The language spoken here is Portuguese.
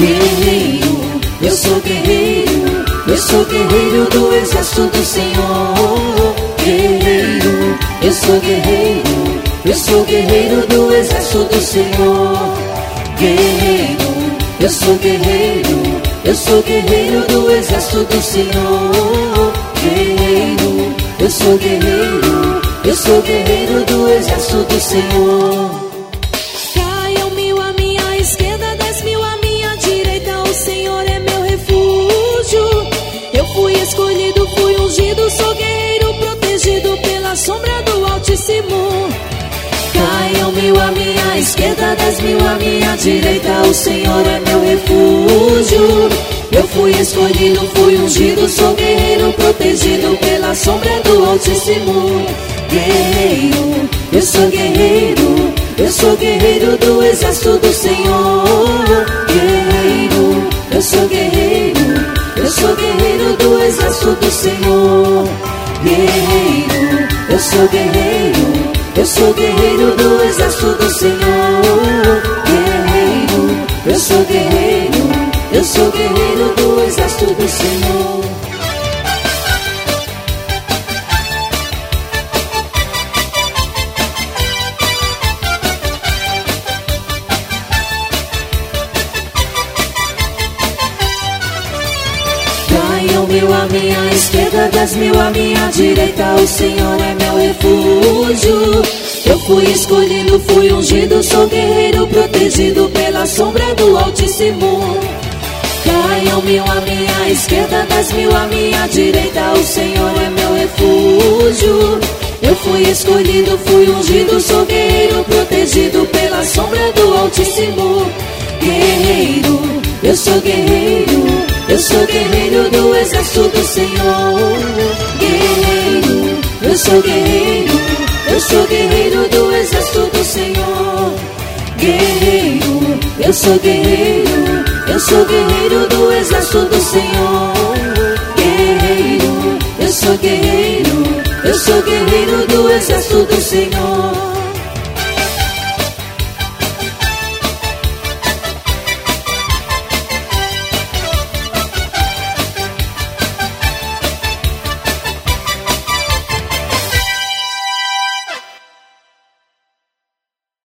Guerreiro, eu sou guerreiro, eu sou guerreiro do exército do Senhor. Guerreiro, eu sou guerreiro, eu sou guerreiro do exército do Senhor. Guerreiro, eu sou guerreiro, eu sou guerreiro do exército do Senhor. Guerreiro, eu sou guerreiro, eu sou guerreiro do exército do Senhor. Caiam 1000 à minha esquerda, 10.000 à minha direita, o Senhor é meu refúgio. Eu fui escolhido, fui ungido, sou guerreiro protegido pela sombra do Altíssimo. Caiam 1000 à minha esquerda, 10.000 à minha direita, o Senhor é meu refúgio. Eu fui escolhido, fui ungido, sou guerreiro protegido pela sombra do Altíssimo. Guerreiro, eu sou guerreiro, eu sou guerreiro do exército do Senhor. Guerreiro, eu sou guerreiro, eu sou guerreiro do exército do Senhor. Guerreiro, eu sou guerreiro, eu sou guerreiro do exército do Senhor. Guerreiro, eu sou guerreiro, eu sou guerreiro do exército do Senhor. Caiam 1000 à minha esquerda, 10.000 à minha direita, o Senhor é meu refúgio. Eu fui escolhido, fui ungido, sou guerreiro protegido pela sombra do Altíssimo. Caiam 1000 à minha esquerda, 10.000 à minha direita, o Senhor é meu refúgio. Eu fui escolhido, fui ungido, sou guerreiro protegido pela sombra do Altíssimo. Guerreiro, eu sou guerreiro, eu sou guerreiro do exército do Senhor. Guerreiro, eu sou guerreiro, eu sou guerreiro do exército do Senhor. Guerreiro, eu sou guerreiro, eu sou guerreiro do exército do Senhor. Guerreiro, eu sou guerreiro, eu sou guerreiro do exército do Senhor.